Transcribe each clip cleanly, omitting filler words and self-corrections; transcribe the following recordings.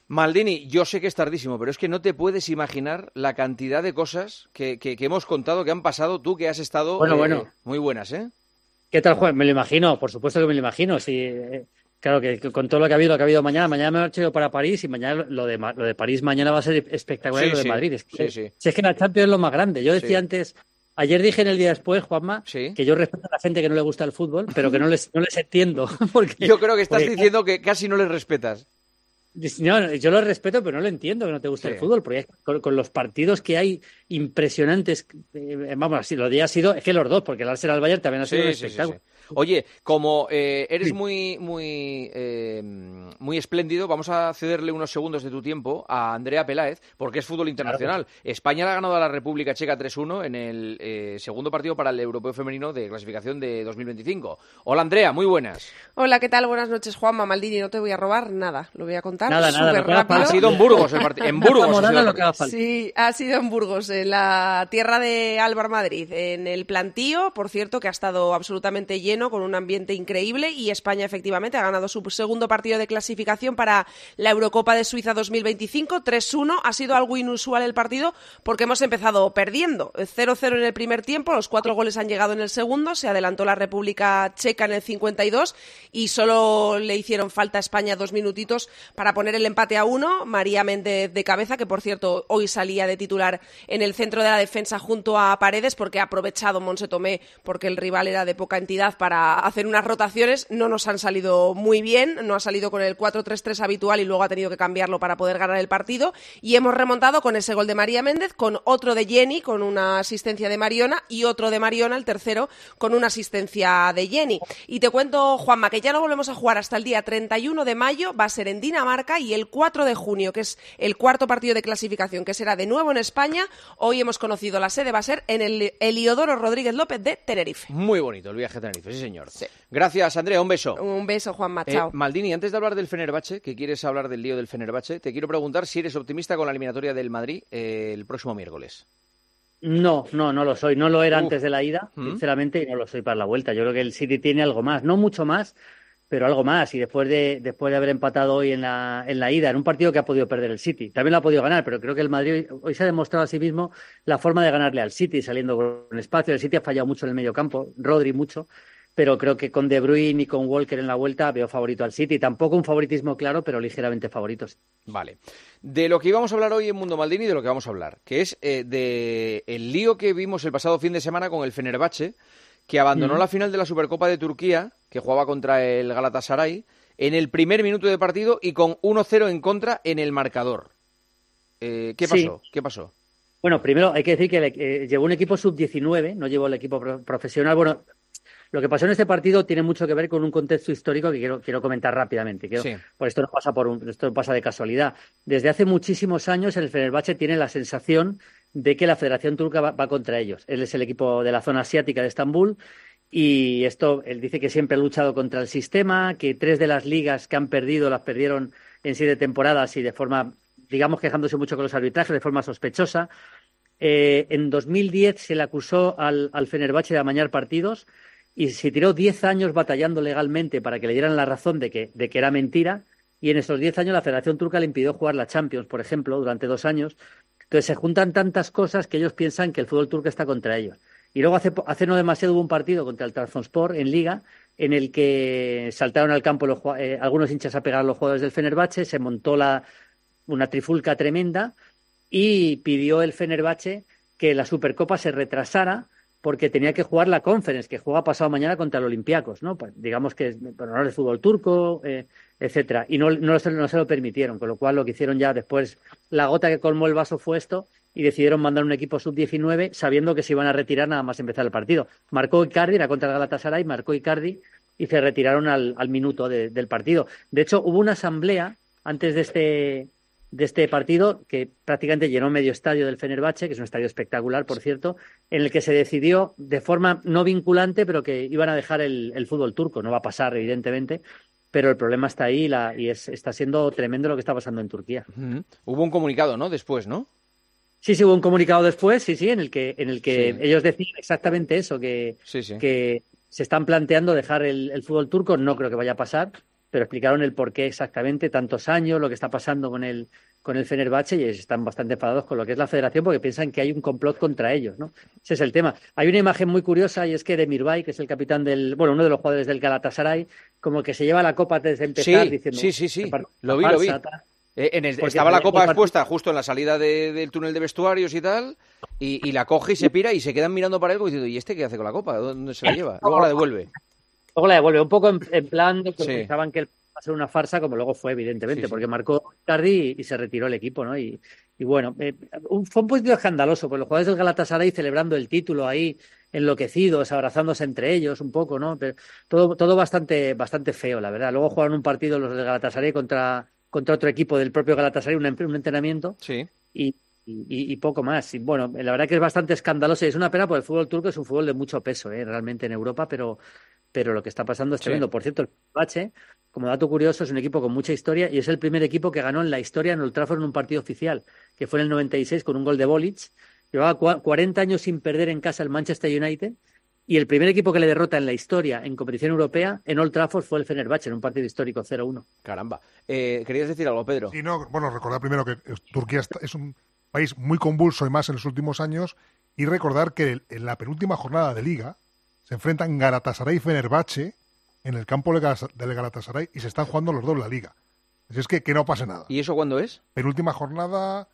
Maldini, yo sé que es tardísimo, pero es que no te puedes imaginar la cantidad de cosas que hemos contado, que han pasado, tú que has estado Bueno, muy buenas, ¿eh? ¿qué tal, Juan? Me lo imagino, por supuesto que me lo imagino. Sí, claro que con todo lo que ha habido mañana me marcho yo para París y mañana lo de París mañana va a ser espectacular y Sí, lo de sí, Madrid. sí, sí, Si es que la Champions es lo más grande. Yo decía sí, antes, ayer dije en el día después, Juanma, sí. que yo respeto a la gente que no le gusta el fútbol, pero que no les entiendo. Yo creo que estás Porque diciendo que casi no les respetas. no, yo lo respeto, pero no lo entiendo que no te guste Sí. el fútbol, porque con los partidos que hay impresionantes, vamos, así lo de ha sido, es que los dos, porque el Arsenal Bayern también ha sido un Sí, sí, sí, sí. espectáculo. Oye, como eres Sí, muy espléndido, vamos a cederle unos segundos de tu tiempo a Andrea Peláez, porque es fútbol claro que sí. internacional. España le ha ganado a la República Checa 3-1 en el segundo partido para el Europeo Femenino de clasificación de 2025. Hola, Andrea, muy buenas. Hola, ¿qué tal? Buenas noches, Juanma Maldini. No te voy a robar nada. Lo voy a contar Nada, lo súper que haga Ha rápido. falta. sido en Burgos el partido. En Una Burgos ha sido morada el lo que partido. haga falta. Sí, ha sido en Burgos, en la tierra de Álvaro Madrid, en el plantío, por cierto, que ha estado absolutamente lleno, con un ambiente increíble, y España efectivamente ha ganado su segundo partido de clasificación para la Eurocopa de Suiza 2025, 3-1. Ha sido algo inusual el partido porque hemos empezado perdiendo, 0-0 en el primer tiempo, los 4 goles han llegado en el segundo, se adelantó la República Checa en el 52 y solo le hicieron falta a España 2 minutitos para poner el empate a 1. María Méndez de cabeza, que por cierto hoy salía de titular en el centro de la defensa junto a Paredes, porque ha aprovechado Monse Tomé porque el rival era de poca entidad para hacer unas rotaciones. No nos han salido muy bien, no ha salido con el 4-3-3 habitual y luego ha tenido que cambiarlo para poder ganar el partido, y hemos remontado con ese gol de María Méndez, con otro de Jenny, con una asistencia de Mariona, y otro de Mariona, el tercero, con una asistencia de Jenny. Y te cuento, Juanma, que ya no volvemos a jugar hasta el día 31 de mayo, va a ser en Dinamarca, y el 4 de junio, que es el cuarto partido de clasificación, que será de nuevo en España. Hoy hemos conocido la sede, va a ser en el Heliodoro Rodríguez López de Tenerife. Muy bonito el viaje a Tenerife, sí, señor. Sí. Gracias, Andrea, un beso. Un beso, Juanma, chao. Maldini, antes de hablar del Fenerbahce, que quieres hablar del lío del Fenerbahce, te quiero preguntar si eres optimista con la eliminatoria del Madrid el próximo miércoles. No lo soy. No lo era Uf. antes de la ida, ¿Mm? sinceramente, y no lo soy para la vuelta. Yo creo que el City tiene algo más, no mucho más, pero algo más. Y después de haber empatado hoy en la ida, en un partido que ha podido perder el City, también lo ha podido ganar, pero creo que el Madrid hoy se ha demostrado a sí mismo la forma de ganarle al City, saliendo con espacio. El City ha fallado mucho en el medio campo, Rodri mucho, pero creo que con De Bruyne y con Walker en la vuelta veo favorito al City. Tampoco un favoritismo claro, pero ligeramente favoritos. Vale. De lo que íbamos a hablar hoy en Mundo Maldini, de lo que vamos a hablar, que es de el lío que vimos el pasado fin de semana con el Fenerbahce, que abandonó Mm. la final de la Supercopa de Turquía, que jugaba contra el Galatasaray, en el primer minuto de partido y con 1-0 en contra en el marcador. ¿Qué Sí, pasó? ¿Qué pasó? bueno, primero hay que decir que llevó un equipo sub-19, no llevó el equipo profesional. Bueno, lo que pasó en este partido tiene mucho que ver con un contexto histórico que quiero comentar rápidamente. Sí. Pues esto no pasa esto no pasa de casualidad. Desde hace muchísimos años el Fenerbahce tiene la sensación de que la Federación Turca va contra ellos. Él es el equipo de la zona asiática de Estambul y él dice que siempre ha luchado contra el sistema, que 3 de las ligas que han perdido las perdieron en 7 temporadas y de forma, digamos, quejándose mucho con los arbitrajes, de forma sospechosa. En 2010 se le acusó al Fenerbahce de amañar partidos y se tiró 10 años batallando legalmente para que le dieran la razón de que era mentira. Y en esos 10 años la Federación Turca le impidió jugar la Champions, por ejemplo, durante 2 años. Entonces se juntan tantas cosas que ellos piensan que el fútbol turco está contra ellos. Y luego hace no demasiado hubo un partido contra el Trabzonspor en Liga en el que saltaron al campo algunos hinchas a pegar a los jugadores del Fenerbahce, se montó una trifulca tremenda y pidió el Fenerbahce que la Supercopa se retrasara porque tenía que jugar la Conference, que juega pasado mañana contra el Olympiacos, ¿no? Pues digamos que es por honor del fútbol turco, etcétera. Y no se lo permitieron, con lo cual lo que hicieron ya después, la gota que colmó el vaso fue esto, y decidieron mandar un equipo sub-19 sabiendo que se iban a retirar nada más empezar el partido. Marcó Icardi, era contra el Galatasaray, marcó Icardi y se retiraron al minuto del partido. De hecho, hubo una asamblea antes de este partido que prácticamente llenó medio estadio del Fenerbahce, que es un estadio espectacular, por cierto, en el que se decidió de forma no vinculante, pero que iban a dejar el fútbol turco. No va a pasar, evidentemente, pero el problema está ahí está siendo tremendo lo que está pasando en Turquía. Ujú. Hubo un comunicado, ¿no? Después, ¿no? Sí, hubo un comunicado después, sí, en el que Sí, ellos decían exactamente eso, sí, sí. que se están planteando dejar el fútbol turco. No creo que vaya a pasar, pero explicaron el por qué exactamente, tantos años, lo que está pasando con el Fenerbahce, y están bastante enfadados con lo que es la federación porque piensan que hay un complot contra ellos, ¿no? Ese es el tema. Hay una imagen muy curiosa y es que Demirbay, que es el capitán uno de los jugadores del Galatasaray, como que se lleva la copa antes de empezar diciendo... Sí. Lo vi. Estaba la copa expuesta justo en la salida del túnel de vestuarios y tal, y la coge y se pira y se quedan mirando para él diciendo, ¿y este qué hace con la copa? ¿Dónde se la lleva? Luego la devuelve. Luego la devuelve, un poco en plan de que pensaban que él iba a ser una farsa, como luego fue, evidentemente, porque marcó Icardi y se retiró el equipo, ¿no? Y bueno, fue un poquito escandaloso, pues los jugadores del Galatasaray celebrando el título ahí, enloquecidos, abrazándose entre ellos un poco, ¿no? Pero todo bastante feo, la verdad. Luego jugaron un partido los del Galatasaray contra otro equipo del propio Galatasaray, un entrenamiento, y poco más. Y bueno, la verdad que es bastante escandaloso y es una pena porque el fútbol turco es un fútbol de mucho peso, realmente en Europa, pero lo que está pasando es tremendo. Por cierto, el Fenerbahce, como dato curioso, es un equipo con mucha historia y es el primer equipo que ganó en la historia en Old Trafford en un partido oficial, que fue en el 96 con un gol de Bolic. Llevaba 40 años sin perder en casa el Manchester United y el primer equipo que le derrota en la historia en competición europea en Old Trafford fue el Fenerbahce en un partido histórico 0-1. Caramba. ¿Querías decir algo, Pedro? Sí, no, bueno, recordar primero que Turquía es un país muy convulso y más en los últimos años, y recordar que en la penúltima jornada de Liga se enfrentan Galatasaray y Fenerbahce en el campo del Galatasaray y se están jugando los dos la Liga. Así es que no pase nada. ¿Y eso cuándo es? Penúltima jornada,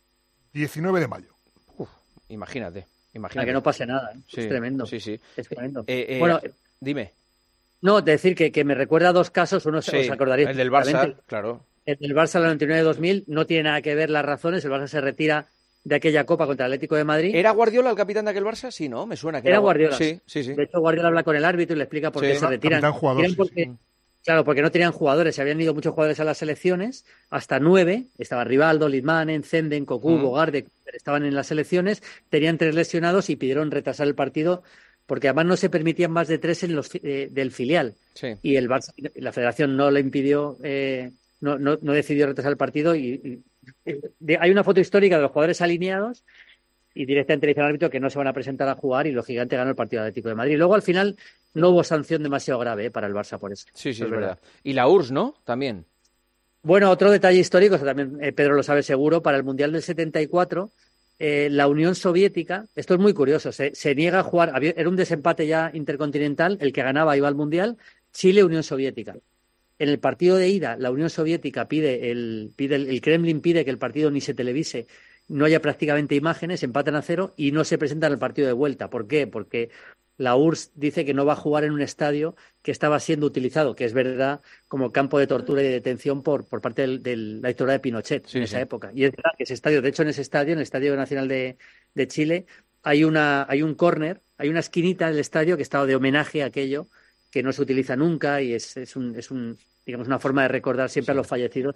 19 de mayo. Imagínate. Para que no pase nada, Sí, es tremendo. Sí. Es tremendo. Bueno, dime. No, decir que me recuerda a dos casos, uno os acordaréis. El del Barça, claro. El del Barça del 99-2000 no tiene nada que ver las razones, el Barça se retira de aquella Copa contra el Atlético de Madrid. ¿Era Guardiola el capitán de aquel Barça? Sí, ¿no? Me suena que era Guardiola. Sí. De hecho, Guardiola habla con el árbitro y le explica por qué se retiran. Claro, porque no tenían jugadores, se habían ido muchos jugadores a las selecciones, hasta 9, estaba Rivaldo, Litmanen, Zenden, Cocu, Bogarde, estaban en las selecciones, tenían 3 lesionados y pidieron retrasar el partido porque además no se permitían más de 3 en los del filial. Sí. Y el Barça, la federación no le impidió, no decidió retrasar el partido y hay una foto histórica de los jugadores alineados y directamente le dice al árbitro que no se van a presentar a jugar y lógicamente ganó el partido Atlético de Madrid. Luego al final no hubo sanción demasiado grave para el Barça por eso. Sí, es verdad. Y la URSS, ¿no? También. Bueno, otro detalle histórico, eso también Pedro lo sabe seguro, para el Mundial del 74, la Unión Soviética, esto es muy curioso, se niega a jugar, era un desempate ya intercontinental, el que ganaba iba al Mundial, Chile-Unión Soviética. En el partido de ida, la Unión Soviética el Kremlin pide que el partido ni se televise, no haya prácticamente imágenes, empatan a 0 y no se presentan al partido de vuelta. ¿Por qué? Porque la URSS dice que no va a jugar en un estadio que estaba siendo utilizado, que es verdad, como campo de tortura y de detención por parte de la dictadura de Pinochet en esa época. Y es verdad que ese estadio, de hecho en ese estadio, en el Estadio Nacional de Chile, hay un córner, hay una esquinita del estadio que estaba de homenaje a aquello que no se utiliza nunca y es digamos, una forma de recordar siempre a los fallecidos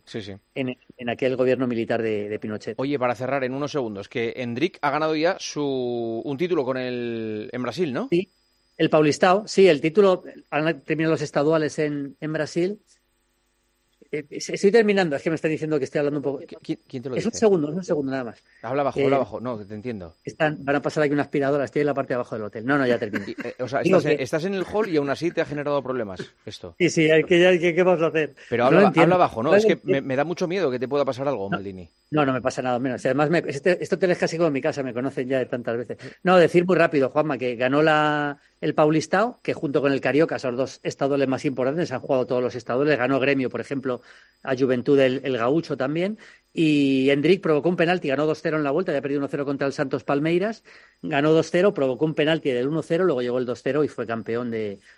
en aquel gobierno militar de Pinochet. Oye, para cerrar en unos segundos, que Endrick ha ganado ya un título en Brasil, ¿no? Sí, el Paulistao, sí, el título, han terminado los estaduales en Brasil. Estoy terminando, es que me están diciendo que estoy hablando un poco. ¿Quién te lo dice? Es un segundo nada más. Habla bajo, no, te entiendo. Van a pasar aquí una aspiradoras, estoy en la parte de abajo del hotel. No, ya termino. O sea, estás en el hall y aún así te ha generado problemas esto. Sí, ¿qué vamos a hacer? Pero habla bajo, ¿no? Es que me da mucho miedo que te pueda pasar algo, Maldini. No me pasa nada menos. Además, este hotel es casi como mi casa, me conocen ya de tantas veces. No, decir muy rápido, Juanma, que ganó el Paulistao, que junto con el Carioca son los dos estaduales más importantes, han jugado todos los estaduales, ganó Gremio, por ejemplo, a Juventud el Gaucho también, y Endrick provocó un penalti, ganó 2-0 en la vuelta, había perdido 1-0 contra el Santos Palmeiras, ganó 2-0, provocó un penalti del 1-0, luego llegó el 2-0 y fue campeón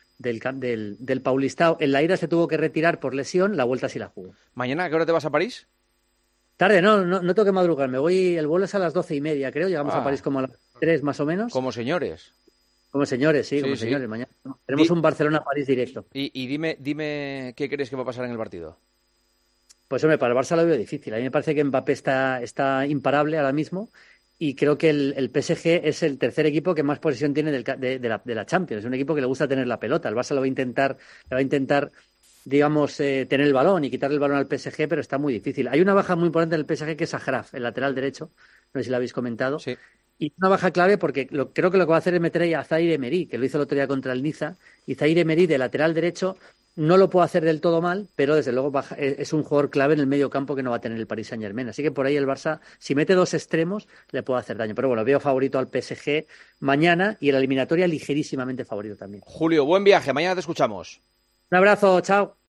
del Paulistao. En la ida se tuvo que retirar por lesión, la vuelta sí la jugó. ¿Mañana a qué hora te vas a París? Tarde, no tengo que madrugar, el vuelo es a las 12:30, creo, llegamos a París como a las 3 más o menos. Como señores. Como señores, sí, señores, mañana. Tenemos un Barcelona-París directo. Y dime qué crees que va a pasar en el partido. Pues hombre, para el Barça lo veo difícil. A mí me parece que Mbappé está imparable ahora mismo y creo que el PSG es el tercer equipo que más posesión tiene de la Champions. Es un equipo que le gusta tener la pelota. El Barça le va a intentar digamos, tener el balón y quitarle el balón al PSG, pero está muy difícil. Hay una baja muy importante en el PSG que es Ahraf, el lateral derecho. No sé si lo habéis comentado. Sí. Y una baja clave porque creo que lo que va a hacer es meter ahí a Zaire Emery, que lo hizo el otro día contra el Niza. Y Zaire Emery, de lateral derecho, no lo puede hacer del todo mal, pero desde luego es un jugador clave en el medio campo que no va a tener el Paris Saint-Germain. Así que por ahí el Barça, si mete 2 extremos, le puede hacer daño. Pero bueno, veo favorito al PSG mañana y en la eliminatoria ligerísimamente favorito también. Julio, buen viaje. Mañana te escuchamos. Un abrazo, chao.